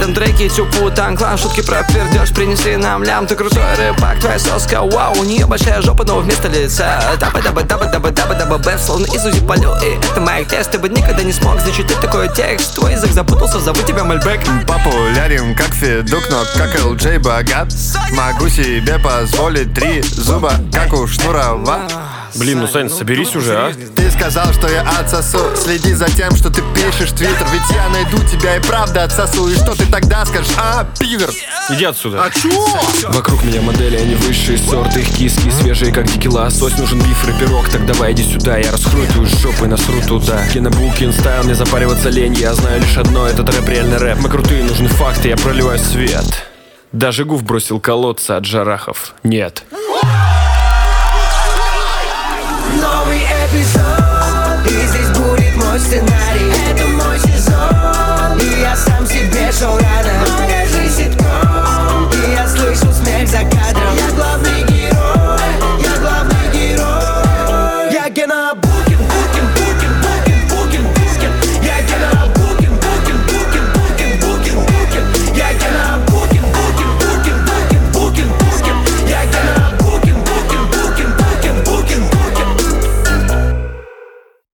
этом треке тюпу танклан. Шутки про пердеж принесли нам лям. Ты крутой рыбак, твоя соска, вау. У нее большая жопа, но вместо лица даба-даба-даба-даба-даба-даба бэфсл на Изузи полю. И это моя тест, ты бы никогда не смог зачитать такой текст. Твой язык запутался, зовут тебя Мальбек. Популярен как Федук, но как LJ богат. Могу себе позволить 3 зуба, как у Шнурова. Блин, ну Сань, соберись уже, а? Ты сказал, что я отсосу. Следи за тем, что ты пишешь в Твиттер. Ведь я найду тебя и правда отсосу. И что ты тогда скажешь, пидор? Иди отсюда. А чё? Вокруг меня модели, они высшие сорты. Их киски свежие, как дикий лосось. Нужен биф, рэперок, так давай иди сюда. Я раскрою твою жопу и насру туда. Кинобулкин стайл, не запариваться лень. Я знаю лишь одно, этот рэп реальный рэп. Мы крутые, нужны факты, я проливаю свет. Даже Гуф бросил колодца от Джарахов. Нет.